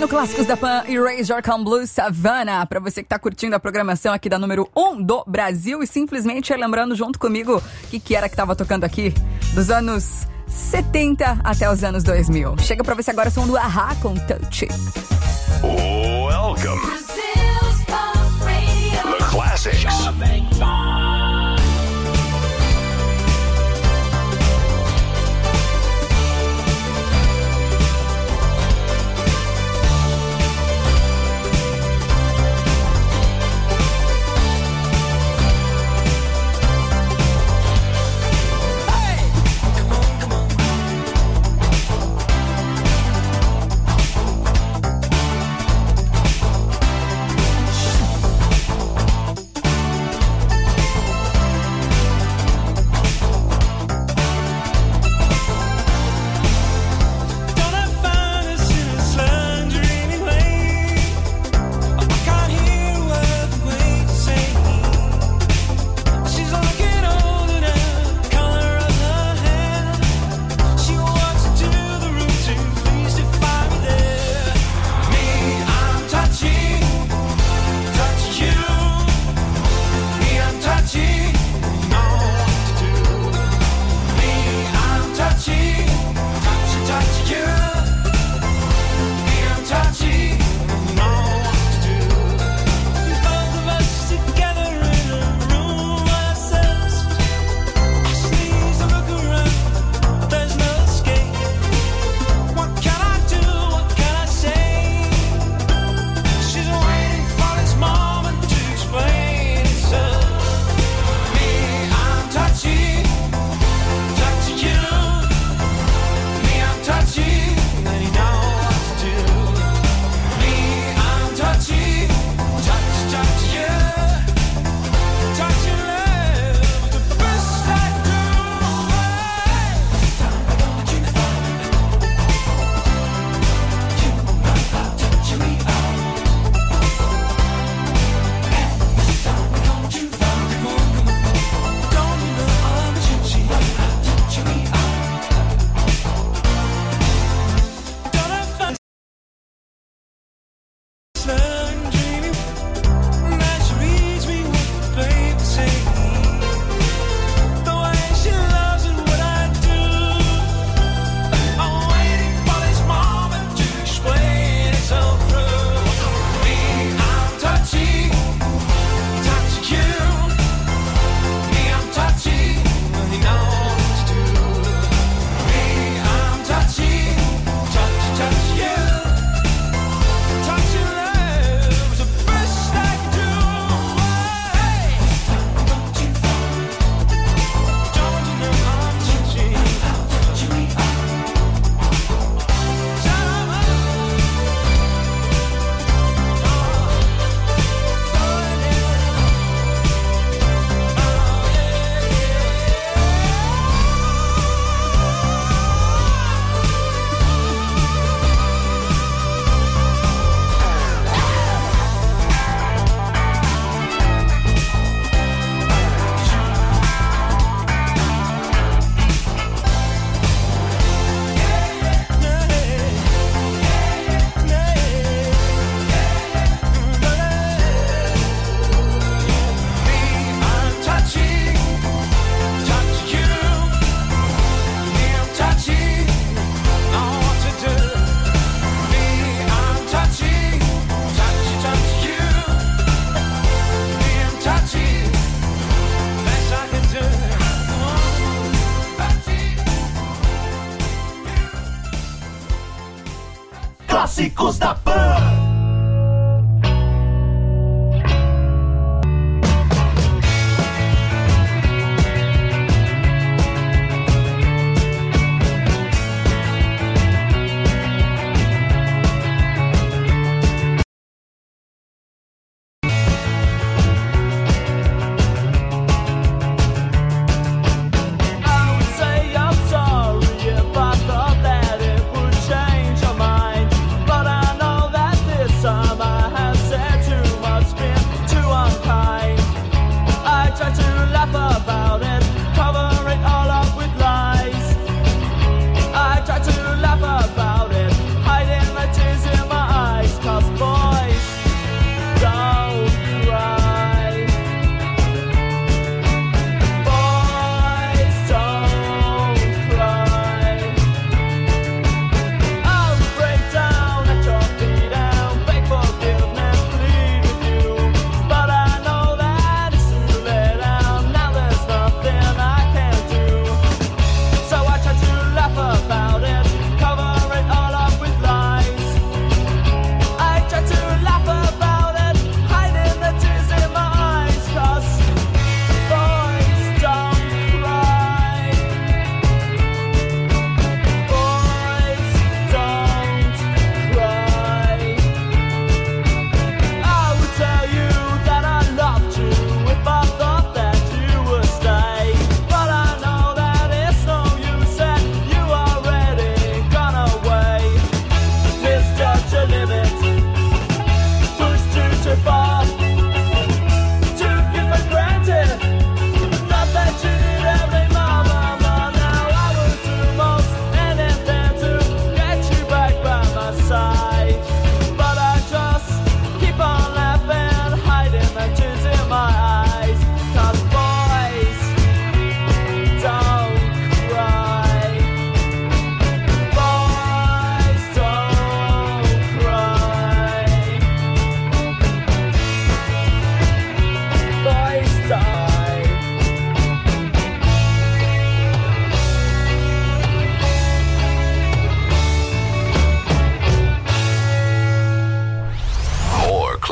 Clássicos da Pan e Razor com Blue Savannah. Pra você que tá curtindo a programação aqui da número 1 do Brasil e simplesmente lembrando junto comigo o que era que tava tocando aqui dos anos 70 até os anos 2000. Chega pra você agora o som do A-ha com Touch. Welcome. Brazil's Pop Radio. The Classics. Clássicos da Pan. But I know that this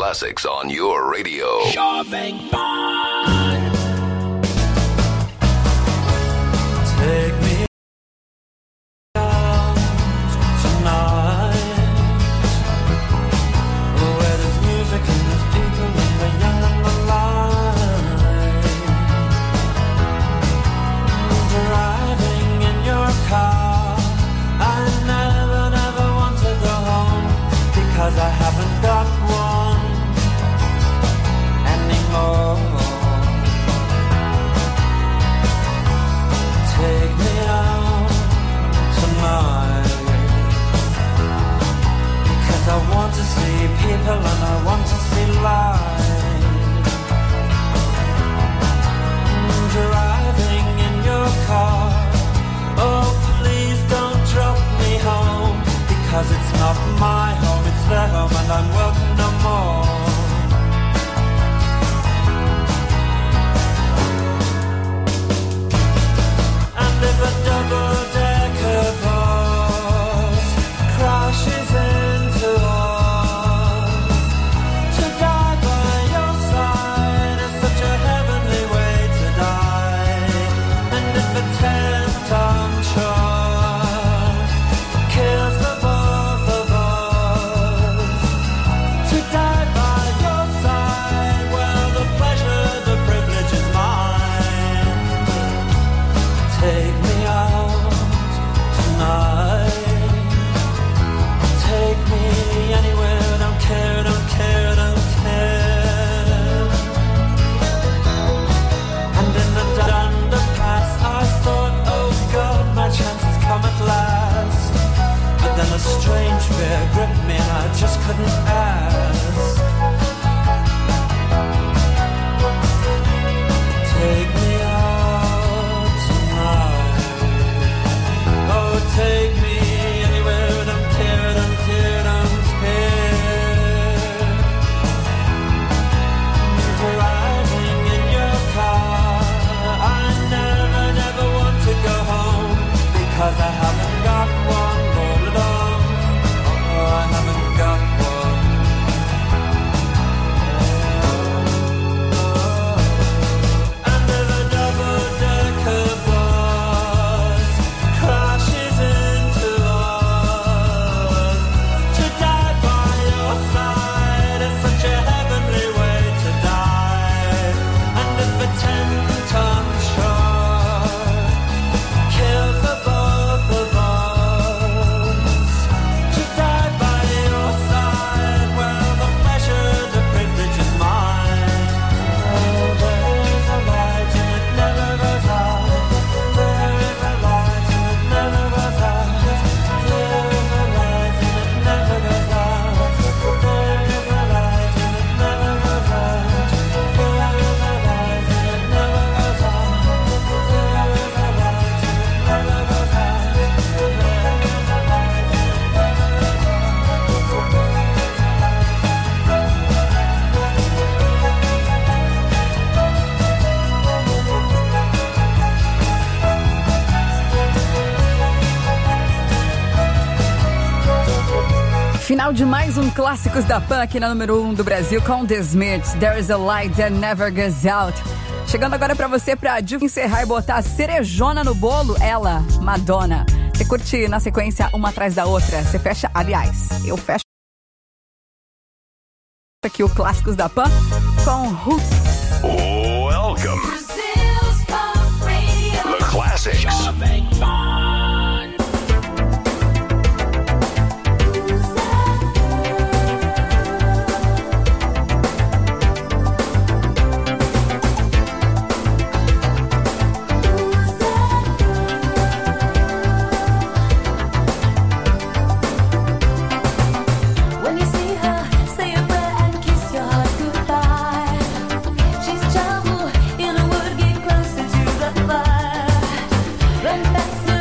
classics on your radio. Jovem Pan. Take me out tonight, where there's music and there's people and the young and the light. Driving in your car, I never want to go home, because I haven't got one anymore. Take me out tonight, because I want to see people and I want to see light. Driving in your car, oh please don't drop me home, because it's not my home, it's their home and I'm welcome no more. And if a double-decker bus crashes into us, to die by your side is such a heavenly way to die. And if a 10-ton truck kills the both of us, to die by your side, well, the pleasure, the privilege is mine. Take me out tonight, take me anywhere, don't care, don't care, don't care. And in the underpass I thought, oh God, my chance has come at last. But then a strange fear gripped me and I just couldn't ask. Take me out tonight, oh take me anywhere, don't care, don't care, don't care. Driving in your car, I never want to go home, because I haven't got one all along. Oh, I haven't got one. And if a double-decker bus crashes into us, to die by your side is such a heavenly way to die. And if a 10-ton truck kills the both of us, to die by your side, well, the pleasure, the privilege is mine. Oh, there is a light and it never goes out. There is a light and it never goes out. There is a light and it never goes out. There is a light and it never goes out. There is a light and it never goes out. There is a light and it never goes out. There is a light and it never goes out. Final de mais um Clássicos da Pan aqui na número 1 do Brasil com The Smiths, There's a Light That Never Goes Out. Chegando agora pra você pra encerrar e botar a cerejona no bolo, ela, Madonna. Você curte na sequência uma atrás da outra, você fecha, aliás, eu fecho aqui o Clássicos da Pan com Roots. Welcome, Brazil's Pop Radio. the classics. Jovem Pan. When you see her, say a prayer and kiss your heart goodbye. She's trouble in a wood, get closer to the fire. Run back to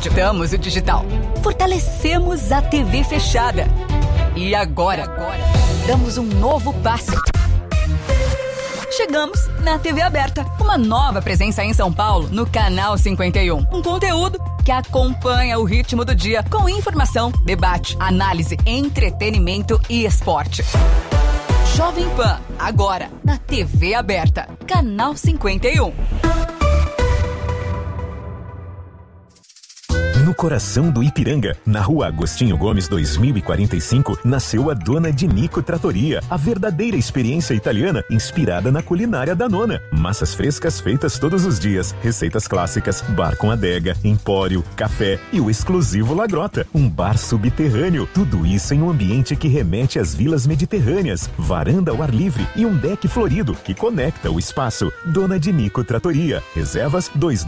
Desconectamos o digital. Fortalecemos a TV fechada. E agora, damos um novo passo. Chegamos na TV aberta. Uma nova presença em São Paulo, no Canal 51. Um conteúdo que acompanha o ritmo do dia com informação, debate, análise, entretenimento e esporte. Jovem Pan, agora na TV aberta. Canal 51. No coração do Ipiranga, na Rua Agostinho Gomes 2045, nasceu a Dona de Nico Trattoria, a verdadeira experiência italiana inspirada na culinária da nona. Massas frescas feitas todos os dias, receitas clássicas, bar com adega, empório, café e o exclusivo La Grota, um bar subterrâneo. Tudo isso em um ambiente que remete às vilas mediterrâneas, varanda ao ar livre e um deck florido que conecta o espaço. Dona de Nico Trattoria. Reservas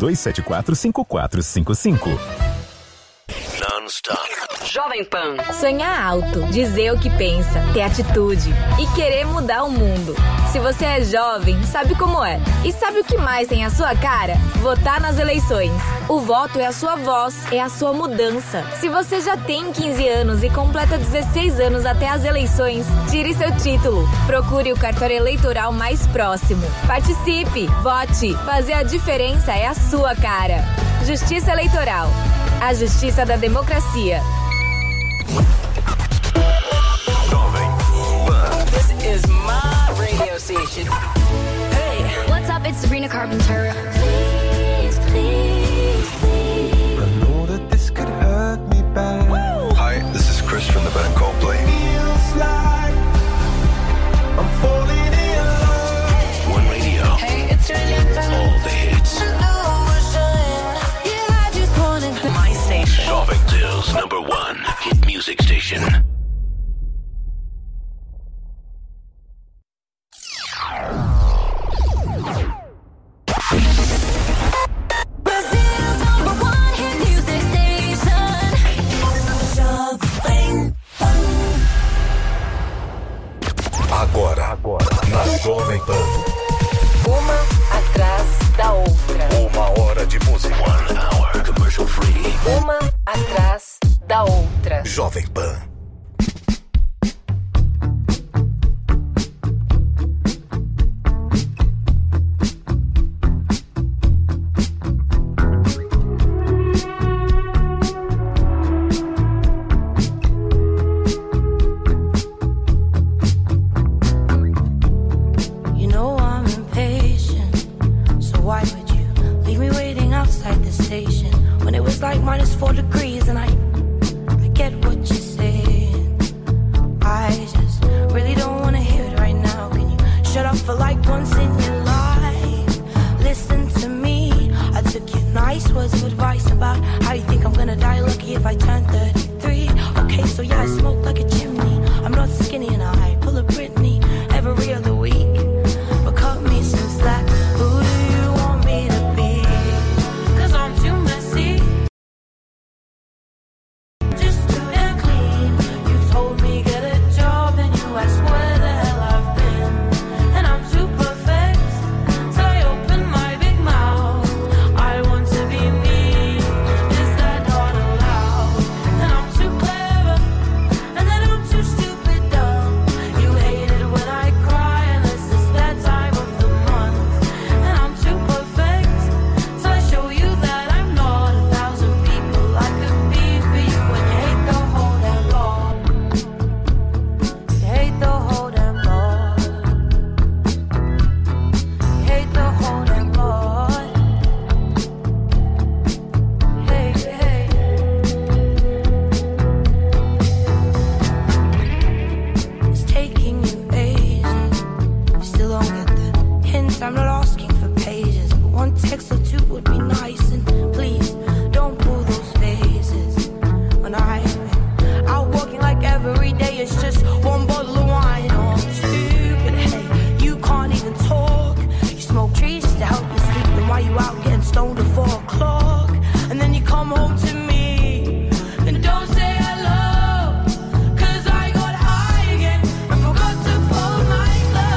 2274-5455. Non-stop. Jovem Pan. Sonhar alto, dizer o que pensa, ter atitude e querer mudar o mundo. Se você é jovem, sabe como é. E sabe o que mais tem a sua cara? Votar nas eleições. O voto é a sua voz, é a sua mudança. Se você já tem 15 anos e completa 16 anos até as eleições, tire seu título. Procure o cartório eleitoral mais próximo. Participe, vote. Fazer a diferença é a sua cara. Justiça Eleitoral. A justiça da democracia. Jovem Pan. This is my radio station. Hey. What's up? It's Sabrina Carpenter. Please, please, please. I know that this could hurt me bad. Hi, this is Chris from the band Coldplay. Feels like I'm falling in love. One Radio. Hey, it's All the hits. Yeah, I just wanna go. My station. Jovem Tales #1 hit music station. Brazil's #1 hit music station. Jovem Pan. Agora, na Jovem Pan. Uma atrás da outra. 1 hora de música. 1 hour commercial free. Uma atrás da outra. Jovem Pan. You know I'm impatient, so why would you leave me waiting outside the station when it was like -4 degrees? And I get what you're saying. I just really don't wanna hear it right now. Can you shut up for like once in your life? Listen to me. I took your nice words of advice about how you think I'm gonna die lucky if I turn 33. Okay, so yeah, I smoke like a chimney. I'm not skinny and I pull a Britney every other week. But cut me some slack. Who do you want me to be? 'Cause I'm too messy. Just too damn clean. You told me get a job and you asked where the hell I've been. And I'm too perfect, so I open my big mouth. I want to be me. Is that not allowed? And I'm too clever, and then I'm too stupid dumb. You hate it when I cry unless it's that time of the month. And I'm too perfect, so I show you that I'm not 1,000 people I could be for you. And you hate the whole damn lot. You hate the whole damn lot. You hate the whole damn lot. Hey, hey. It's taking you ages. You still don't get the hints. I'm not asking for pages, but one text or two would be nice. And please don't pull those faces when I've been out walking like every day. It's just one bottle of wine or two. But hey, you can't even talk. You smoke trees just to help you sleep. And why you out getting stoned at 4 o'clock? And then you come home to me and don't say hello. 'Cause I got high again and forgot to fold my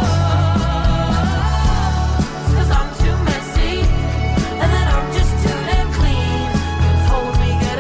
clothes. 'Cause I'm too messy and then I'm just too damn clean. You told me get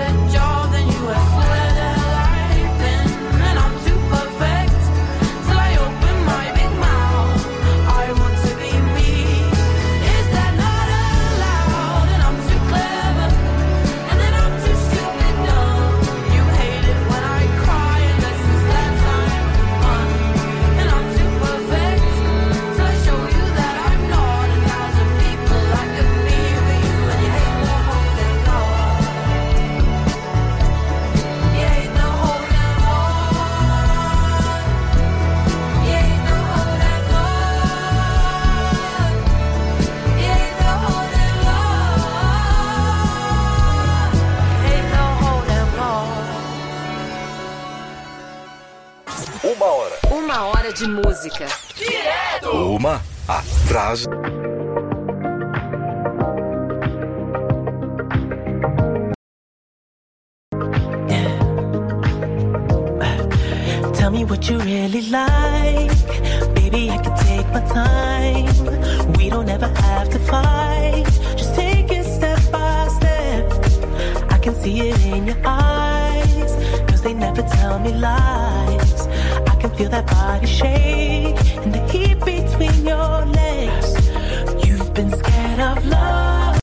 Uma hora. 1 hora de música. Uma atrás. Tell me what you really like. Baby, I can take my time. We don't ever have to fight. Just take it step by step. I can see it in your eyes. Cause they never tell me lies. I can feel that body shake and the heat between your legs. You've been scared of love.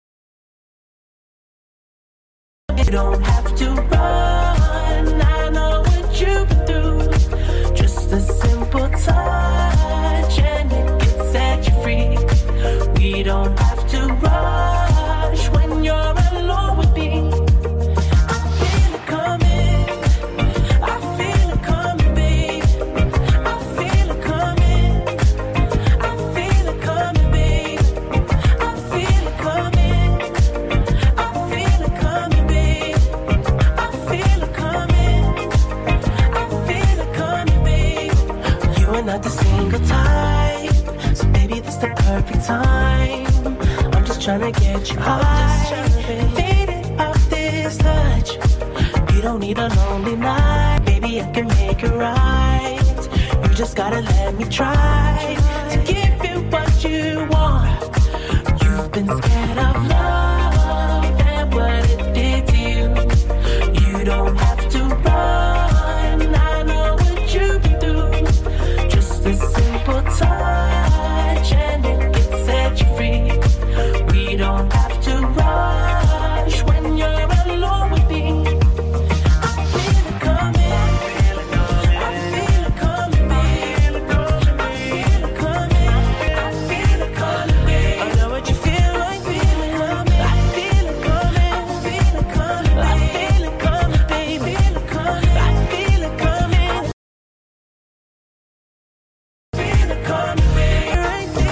You don't have to run. I know what you've been through. Just a simple touch and it can set you free. We don't have to rush when you're alone with me. I feel it coming. I feel it coming, babe. I feel it coming. I feel it coming, babe. I feel it coming. I feel it coming, babe. I feel it coming. I feel it coming, babe. You are not the single type, so baby, this the perfect time. I'm just trying to get you high, faded off this touch. You don't need a lonely night, baby, I can make it right. You just gotta let me try to give you what you want. You've been scared of love and what it did to you. You don't have to run. I know what you've been through. Just a simple touch and it can set you free. We don't have to rush when you're alone with me. I feel it coming. I feel it coming, babe. I feel it coming. I feel it coming, babe. I know what you feel like, feel it coming. I feel it coming. I feel it coming. I feel it coming, babe. I feel it coming. I feel it coming. Feel it coming, babe. Right there.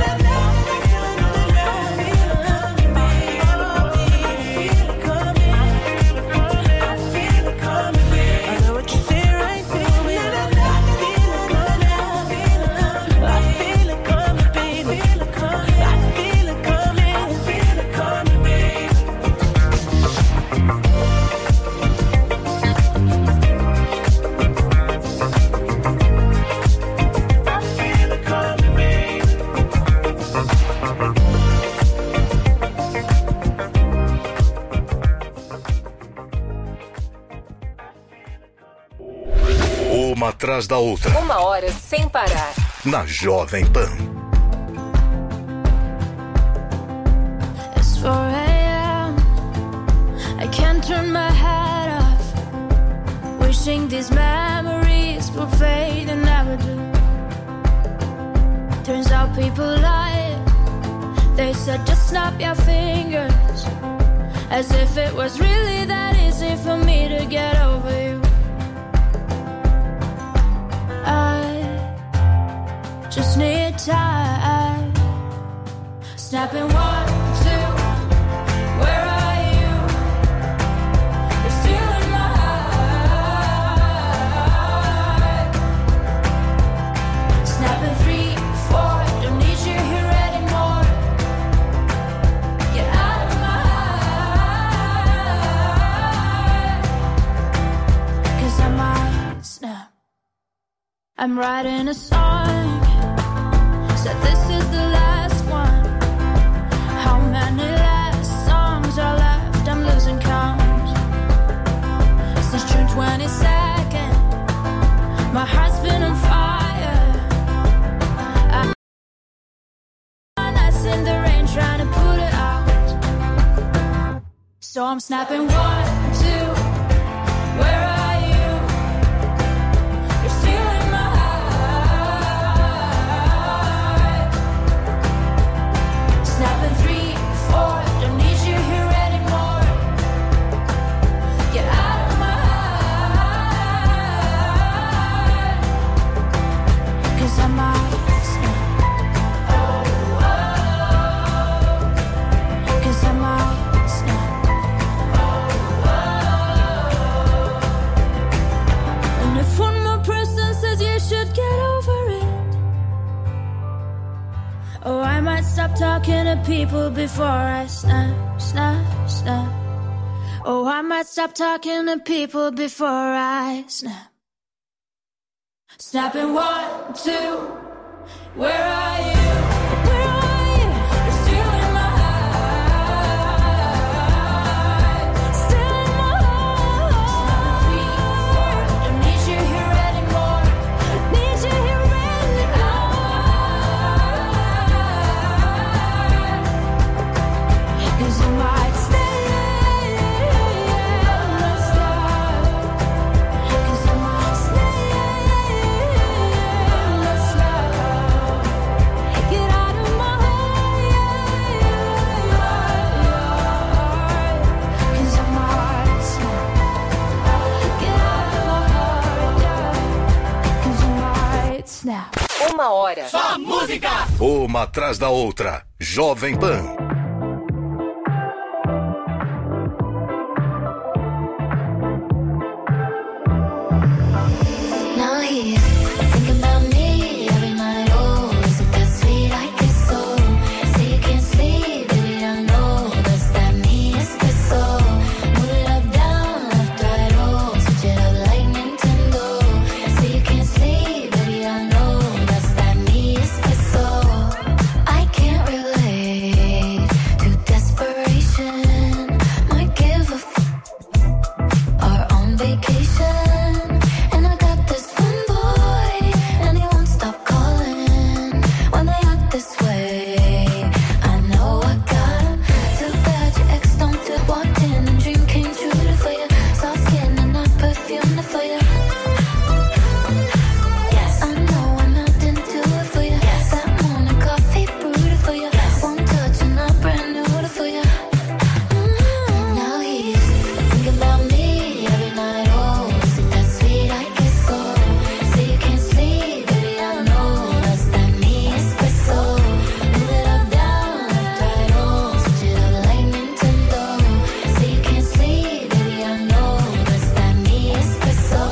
Uma atrás da outra. 1 hora sem parar. Na Jovem Pan. It's 4 a.m. I can't turn my head off. Wishing these memories will fade and never do. Turns out people lie. They said just snap your fingers. As if it was really that easy for me to get over you. I just need time. Snapping 1, 2. Where are you? You're still in my heart. Snapping 3, 4. Don't need you here anymore. Get out of my heart. 'Cause I might snap. I'm writing a song. Said this is the last one. How many last songs are left? I'm losing count. Since June 22nd, my heart's been on fire. I'm nights in the rain trying to put it out. So I'm snapping 1, 2. Where are you? You're still in my heart. Snapping 3, 4. Don't need you here anymore. Get out of my heart. 'Cause I might snap. Oh, oh. 'Cause I might snap. Oh, oh. to people before I snap, snap, snap. Oh, I might stop talking to people before I snap. Snapping 1, 2, where are you? Where are you? You're still in my heart. Still in my heart. Snapping 3, 4, don't need you here anymore. Need you here anymore. 'Cause I might stay in my slot. 'Cause I might stay in my slot. Get out of my heart. 'Cause I might snap. Get out of my heart. 'Cause I might snap. Uma hora. Só música! Uma atrás da outra. Jovem Pan. Now he's thinking about me every night. Oh, is it that sweet? I guess so. Say you can't sleep, baby, I know that's that me espresso. Move it up, down, left, right, oh, switch it up like Nintendo. Say you can't sleep, baby, I know that's that me espresso. I can't relate to desperation. Might give a are on vacation. And I got this one boy, and he won't stop calling when they act this way. I know I got him. Too bad your ex don't do. Walked in and dream came true for you. Soft skin and not perfume for you. Yes, I know I'm not into it for you. Yes, that morning coffee brewed for you. Yes, one touch and not brand new for you. Now he's thinking about me every night. Oh, is it that sweet? I guess so. Say you can't sleep, baby, I know that's that me espresso. Move it up, down, left, right, oh, switch it up like Nintendo. Say you can't sleep, baby, I know that's that me espresso.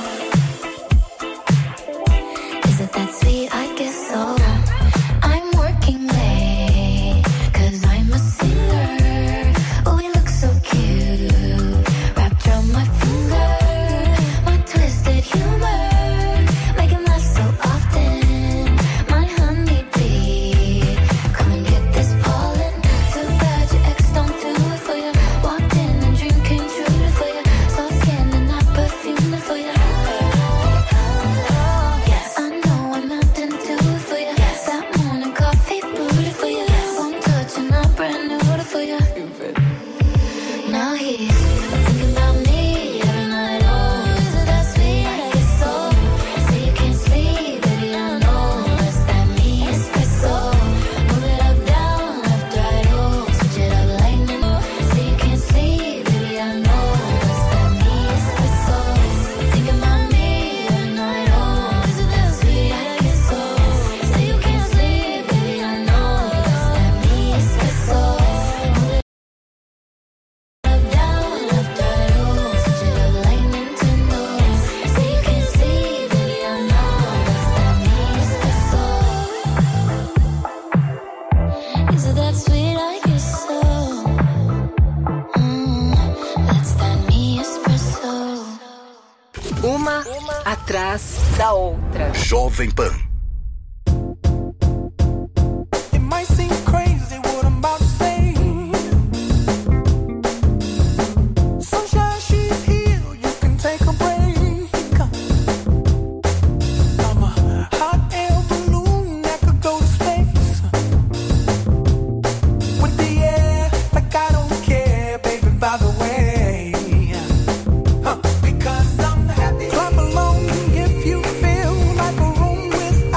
Is it that sweet? I guess so. I'm working late, 'cause I'm a singer. Oh, we look so cute, wrapped around my finger. My twisted humor, make him laugh so often. My honeybee, come and get this pollen. Too bad your ex don't do it for you. Walked in and dream came true for you. Soft skin and not perfume for you. Yes, I know I'm not into it for you. That morning coffee brewed for you. One touch and not brand new for you. Now he's thinking about me every night. Oh, is it that sweet? I guess so. Say you can't sleep, baby, I know that's that me espresso. Move it up, down, left, right, oh, switch it up like Nintendo. Say you can't sleep, baby, I know that's that me espresso. Thinking about me every night. Oh, is it that sweet? I guess so. Say you can't sleep, baby, I know that's that me espresso. Move it up, down, left, right, oh, switch it up like Nintendo. Say you can't sleep, baby, I know that's that me espresso. Is it that sweet? I guess so. That's that me espresso. Uma atrás da outra. Jovem Pan. It might seem crazy what I'm about to say. Sunshine, she's here, you can take a break. I'm a hot air balloon that could go to space. With the air, like I don't care, baby, by the way. Because I'm happy. Clap along if you feel like a room without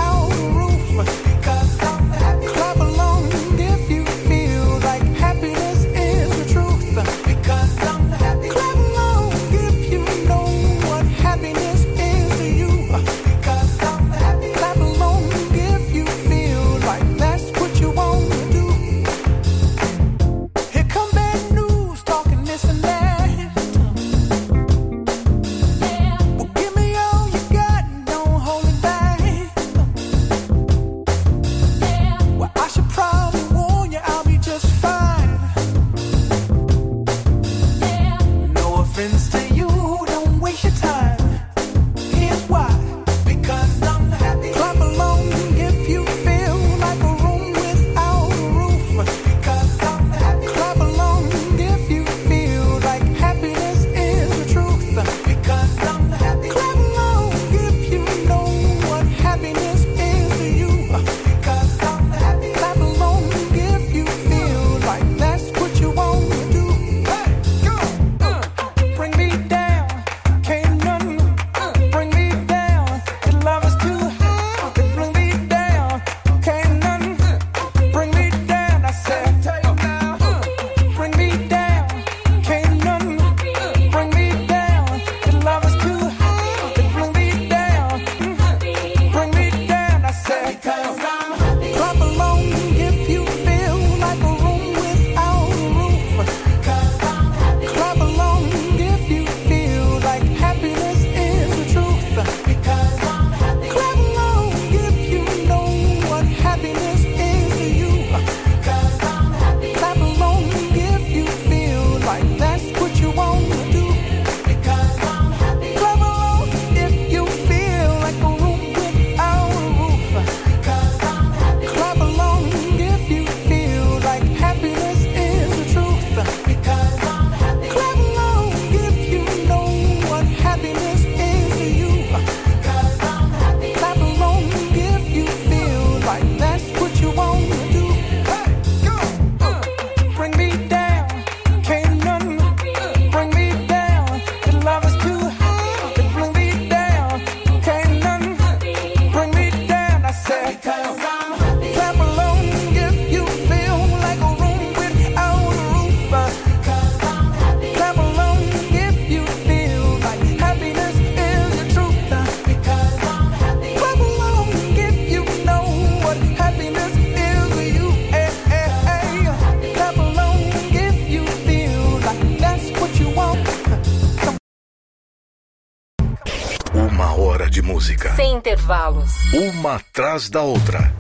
hora de música. Sem intervalos. Uma atrás da outra.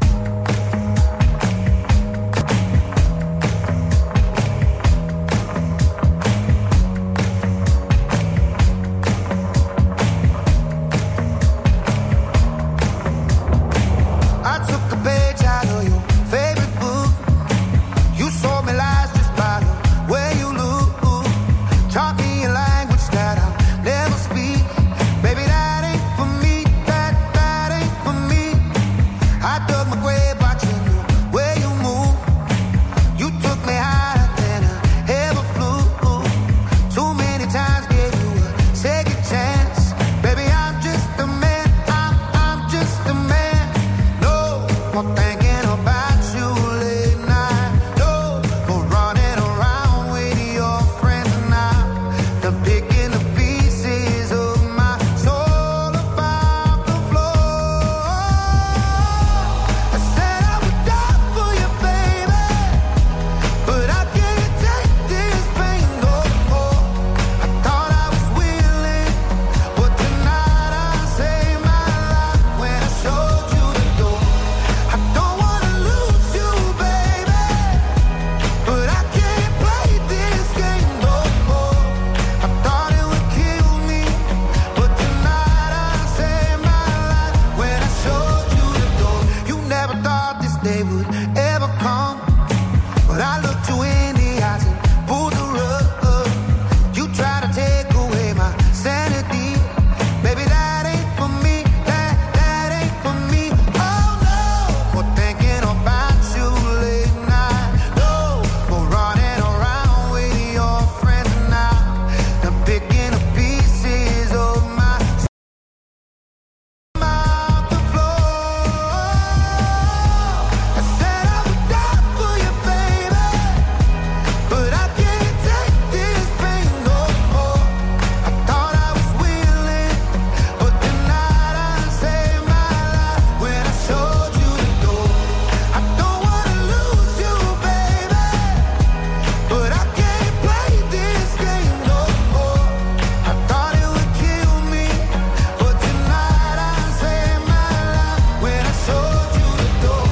I took a page out of your favorite book. You sold me lies just by the way you look. Taught me a language that I'll never speak. Baby, that ain't for me. That ain't for me. I dug my grave watching the way you move. You took me higher than I ever flew. Too many times gave you a second chance. Baby, I'm just a man. I'm just a man. No more thinking about you late night. No more running around with your friends now. They're picking the pieces of my soul about the floor. I said I would die for you, baby, but I can't take this pain no more. I thought I was willing, but tonight I saved my life when I showed you the door. I don't wanna lose you, baby, but I can't play this game no more. I thought it would kill me, but tonight I saved my life when I showed you the door. You never thought this day would ever come, but I looked you in the eyes and pulled the rug. You tried to take away my sanity. Baby, that ain't for me. That ain't for me. Oh no, more thinking about you late night. No more running around with your friends now. I'm picking up pieces of my out the floor. I said I would die for you, baby, but I can't take this pain no more. I thought I was willing, but tonight I saved my life when I showed you the door. I don't wanna lose you, baby, but I can't play this game no more. I thought it would kill me, but tonight I saved my life when I showed you the door.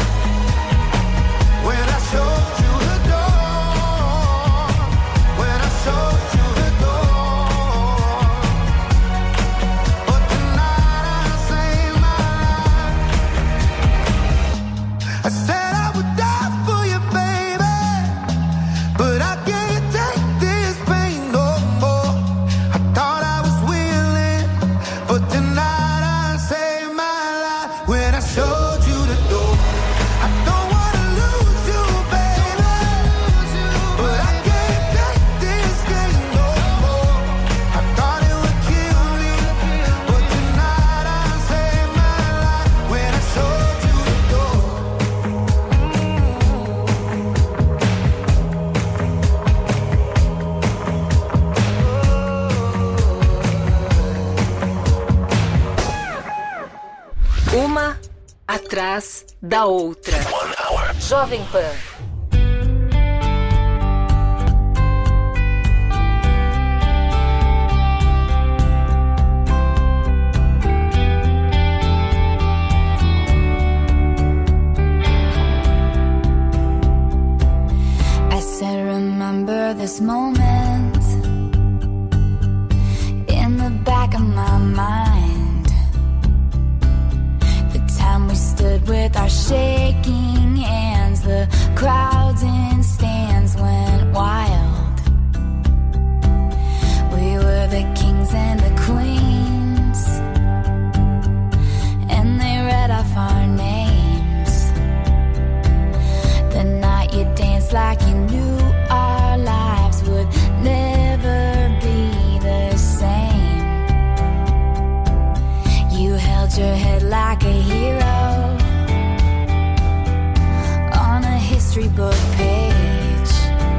When I showed you the door. When I showed you the door. But tonight I saved my life. I said I would die for you, baby, but I can't take this pain no more. I thought I was willing, but tonight I saved my life when I showed you the door. I don't wanna lose you, baby, but I can't take this game no more. I thought it would kill me, but tonight I saved my life when I showed you the door. Uma atrás da outra. Jovem Pan. I said, remember this moment in the back of my mind. The time we stood with our shaking hands, the crowds in stands went wild. We were the kings and the queens, and they read off our names. The night you danced like you knew our lives would never be the same. You held your head like a hero on a history book page.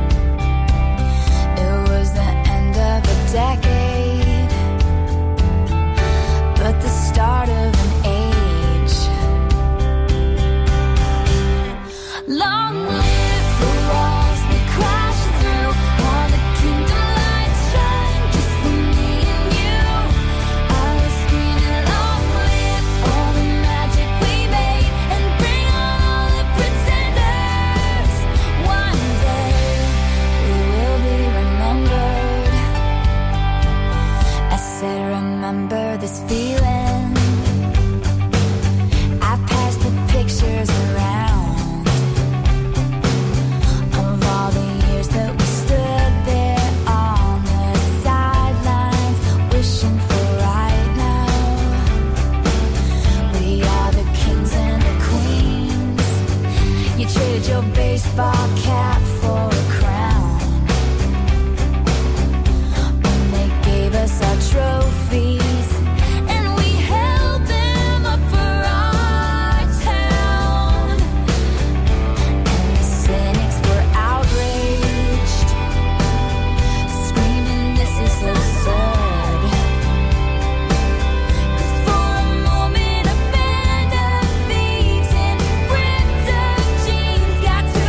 It was the end of a decade, but the start of an age. Long live the walls we crashed through, all the kingdom lights shine just for me and you. I was screaming this feeling. I pass the pictures around of all the years that we stood there on the sidelines, wishing for right now. We are the kings and the queens. You traded your baseball cap for a crown. When they gave us our trophies, and we held them up for our town. And the cynics were outraged, screaming, "This is absurd." 'Cause for a moment a band of thieves in ripped up jeans got to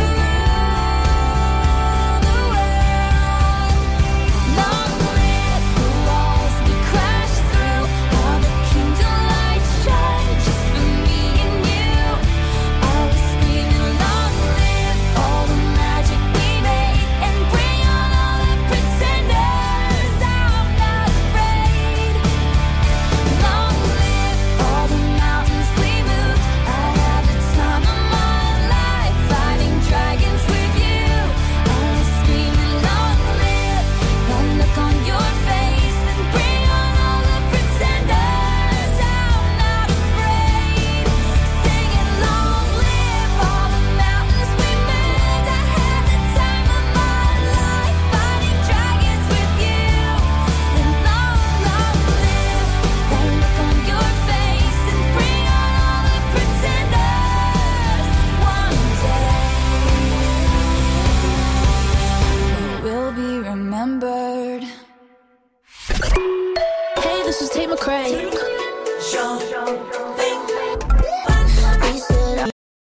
rule the world. Long live the walls we crashed through, all the kingdom lights shine just for me and you. I was screaming, long live all the magic we made, and bring on all the pretenders. I'm not afraid. Long live all the mountains we moved. I had the time of my life fighting dragons with you. I was screaming, long live the look on your face, and bring on all the pretenders. I'm not afraid. Singing, long live all the mountains we moved. I had the time of my life fighting dragons with you. And long live the look on your face, and bring on all the pretenders. One day we will be remembered. Hey, this is Tate McRae. He said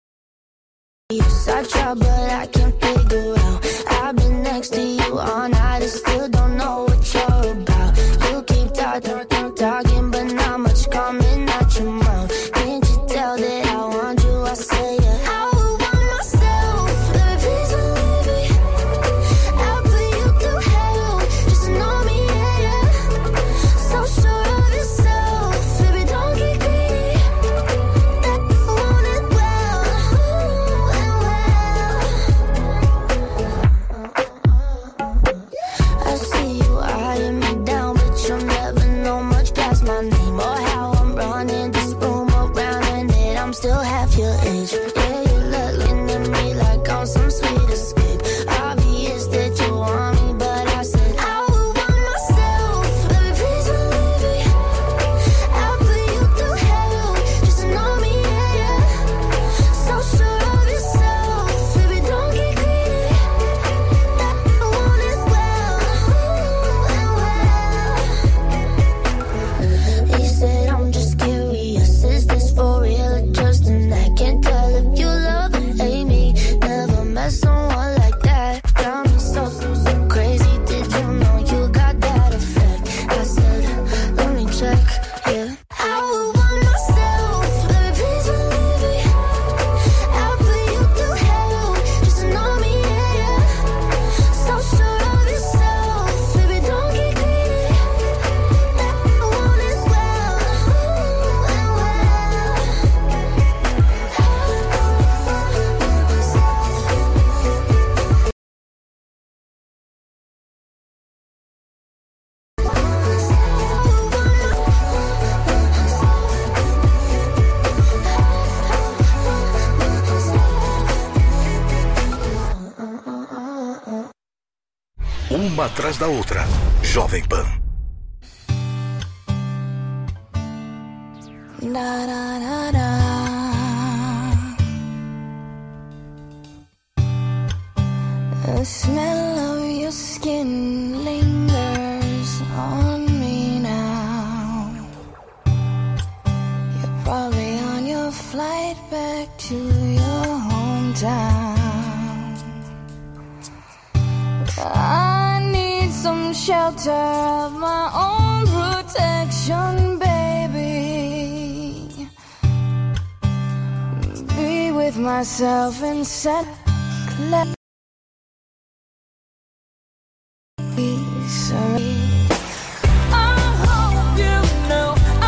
I try, but I can't figure out. I've been next to you all night and still don't know what you're about. You keep talking, but not much coming out your mouth. Can't you tell that I want you? I say yeah. I would want myself, baby, please believe me. I'll put you through hell, just to know me, yeah, yeah. So sure of yourself, baby, don't get greedy. I want it well, and well. I see you eyeing me down, but you'll never know much past my name or how I'm running this room around, and that I'm still half your age. Yeah, you're looking at me like I'm some sweet escape. Obvious that you want me, but I said I would want myself, baby, please believe me. I'll put you through hell, just to know me, yeah, yeah. So sure of yourself, baby, don't get greedy. I want it well, and well. He said I'm just curious, is this for real or just an act? Can't tell if you love or hate me. Never met someone like that. Got me so crazy. Did you know you got that effect? I said, let me check. Yeah. I would want myself, baby, please believe me. I'll put you through hell, just to know me, yeah, yeah. So sure of yourself, baby, don't get greedy. I want it well, and well. Uma atrás da outra. Jovem Pan. Da, da, da, da. The smell of your skin lingers on me now. You're probably on your flight back to your hometown. I need some shelter of my own protection, baby. Be with myself and set clear. I hope you know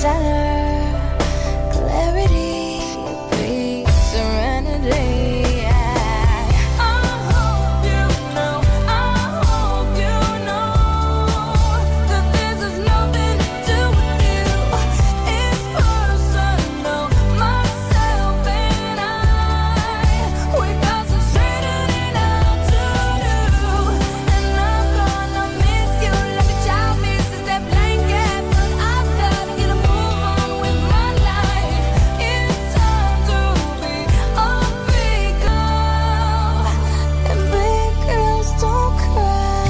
center, clarity, peace, serenity. I hope you know that this has nothing to do with you. It's personal, myself and I. We got some straightening out to do, and I'm gonna miss you like a child misses that blanket. But I've gotta get a move on with my life. It's time to be a big girl, and big girls don't cry.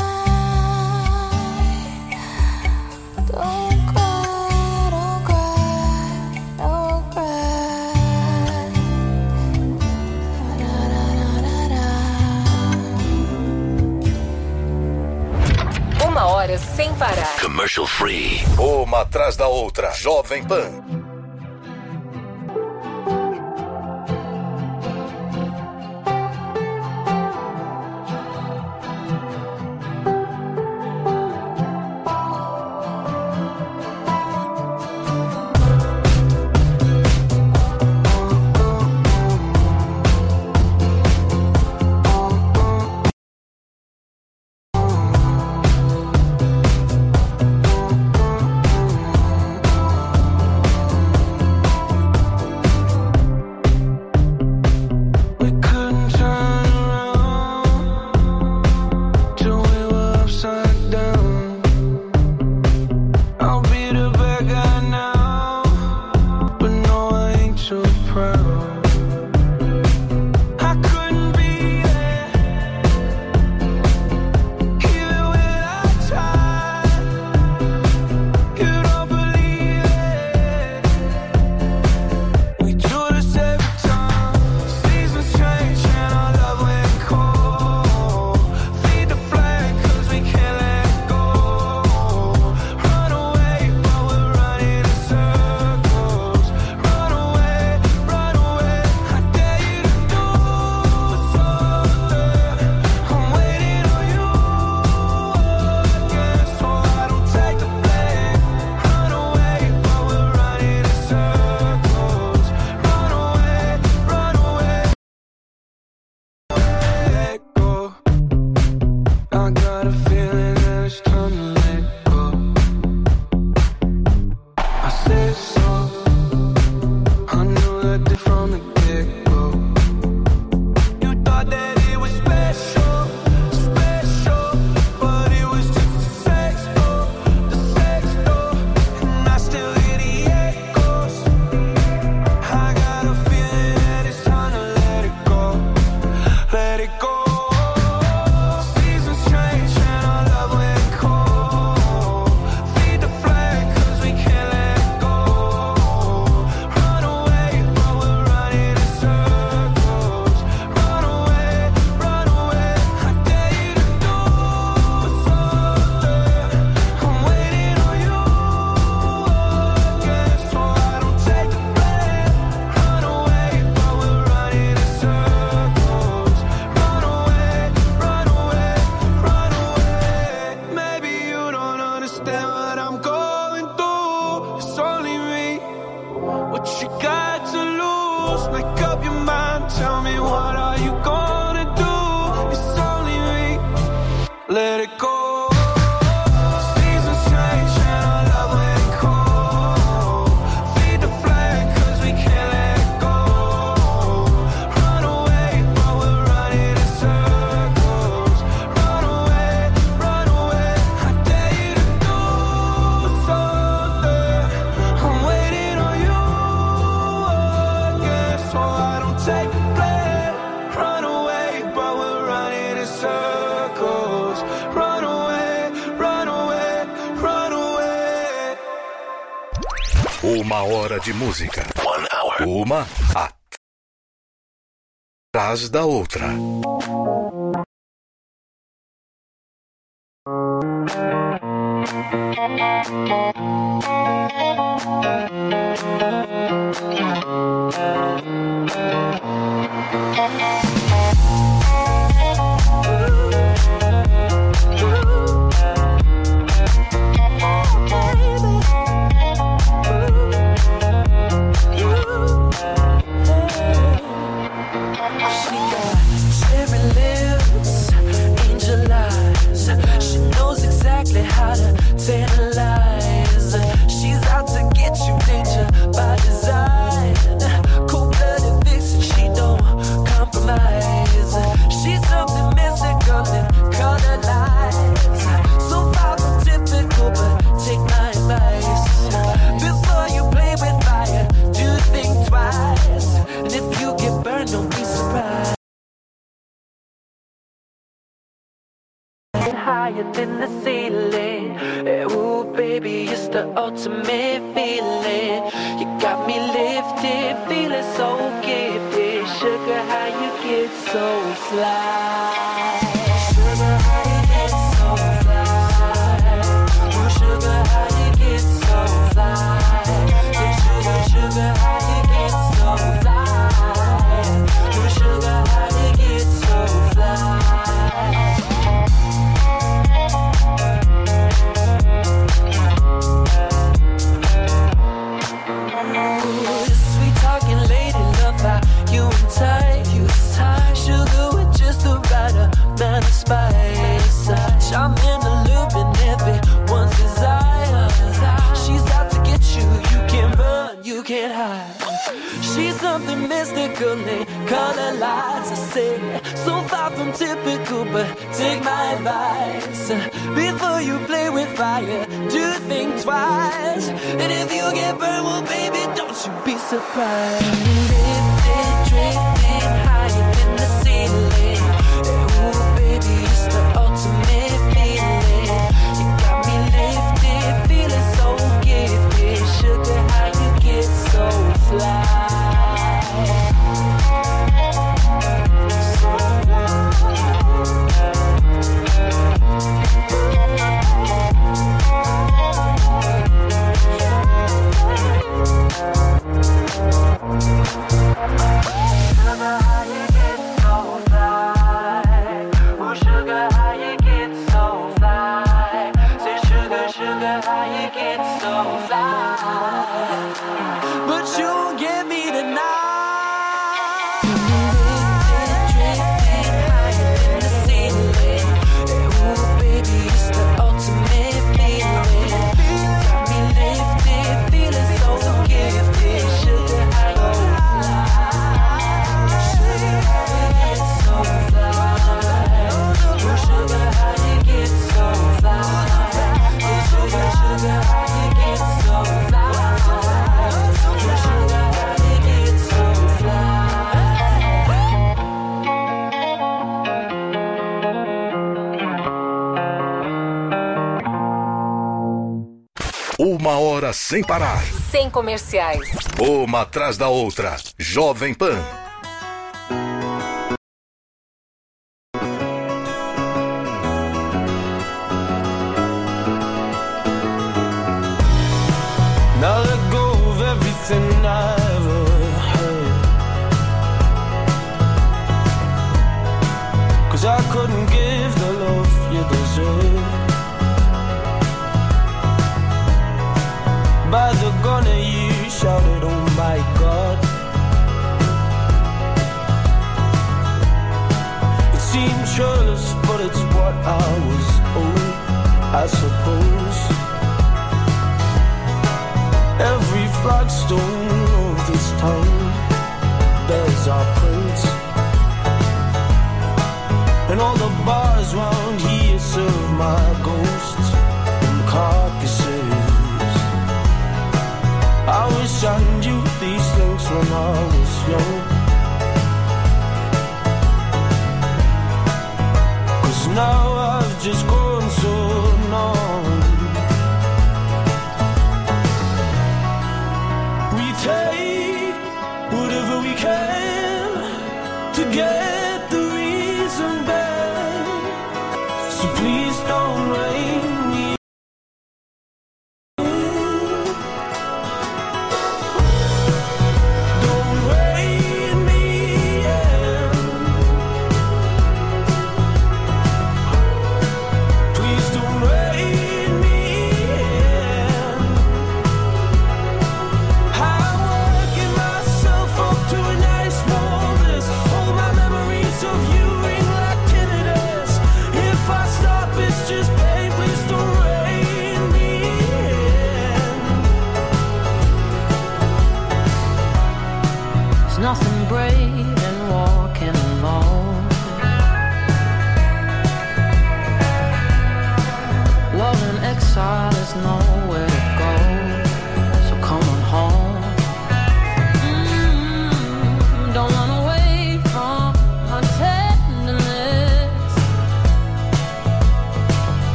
Don't cry, don't cry, don't cry. Uma hora sem parar. Commercial free. Uma atrás da outra. Jovem Pan. We couldn't turn around till we were upside down. I'll be the bad guy now, but no, I ain't too proud. I couldn't be there, even when I tried. You don't believe it. We do this every time. Seasons change and our love went cold. Feed the flag 'cause we can't let go. Run away, but we're running in circles. Run away, run away. I dare you to do something. I'm waiting on you again, so I don't take the blame. Run away, but we're running in circles. Run away, run away. Let go. I got a feeling that it's time to let go. I said so. I knew that from the get-go. You thought that it was special, special, but it was just the sex door, and I still hear the echoes. I got a feeling that it's time to let it go. Let it go. Seasons change and our love went cold. Feed the flag 'cause we can't let go. Run away, but we're running in circles. Run away, run away. I dare you to do something. I'm waiting on you again, so I don't take the blame. Run away, but we're running in circles. Run away, run away, run away. Maybe you don't understand what I'm going through. It's only me. What you got to lose? Make up your mind. Tell me, what are you gonna do? It's only me. Let it go. Seasons change and our love went cold. Feed the flag 'cause we can't let go. Run away, but we're running in circles. Run away, run away. I dare you to do something. I'm waiting on you again, so I don't take the blame. Run away, but we're running in circles. Run away, run away, run away. Uma hora de música. 1 hour. Uma atrás da outra. Oh, baby. higher than the ceiling. Ooh, baby, it's the ultimate feeling. You got me lifted, feeling so gifted. Sugar, how you get so fly? Sugar, how you get so fly? Oh, sugar, how you get so fly? Say, sugar, sugar, how you get so fly? Oh, sugar, how you get so fly? Sweet talking lady, love how you and you sugar with just the right amount of spice. I'm in the loop and everyone's desire. She's out to get you, you can't run, you can't hide. She's something mystical, they color lights. I say, so far from typical, but take my advice. Before you play with fire, do think twice. And if you get burned, well, baby, don't you be surprised. Lifted, drifting higher than the ceiling. Ooh, baby, it's the ultimate feeling. You got me lifted, feeling so gifted. Sugar, how you get so fly? Uma hora sem parar. Sem comerciais. Uma atrás da outra. Jovem Pan. Now let go of everything I ever heard, 'cause I couldn't give the love you deserve. By the gun you shouted, oh my God. It seemed churlish, but it's what I was owed, I suppose. Every flagstone of this town bears our prints, and all the bars round here serve my ghosts and carcasses. I wish I knew these things when I was young, 'cause now I've just grown so numb. We take whatever we can to get the reason back, so please don't rain me. Stop it.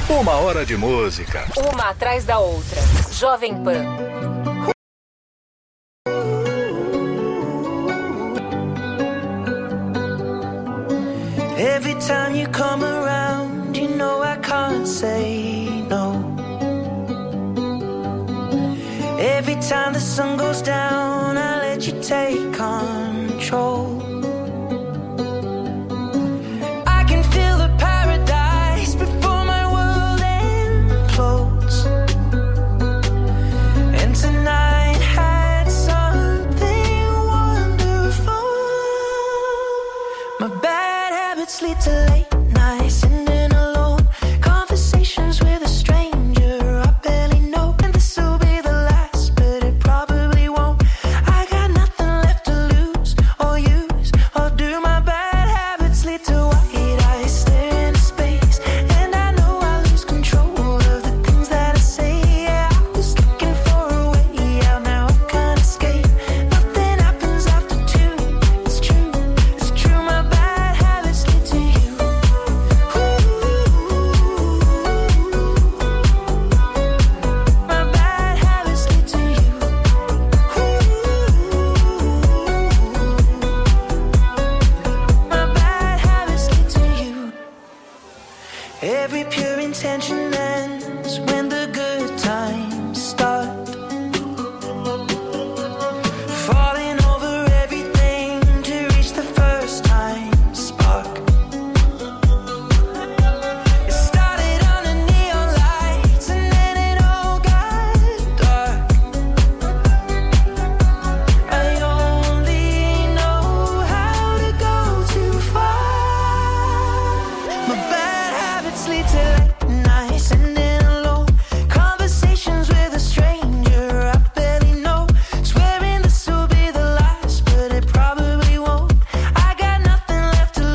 Uma hora de música. Uma atrás da outra. Jovem Pan. Every time you come around, you know I can't say no. Every time the sun goes down, I let you take control. I can feel the paradise before my world implodes. And tonight had something wonderful. My bad habits lead to late nights and